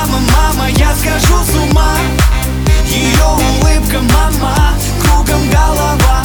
Мама, мама, я схожу с ума. Ее улыбка, мама, кругом голова.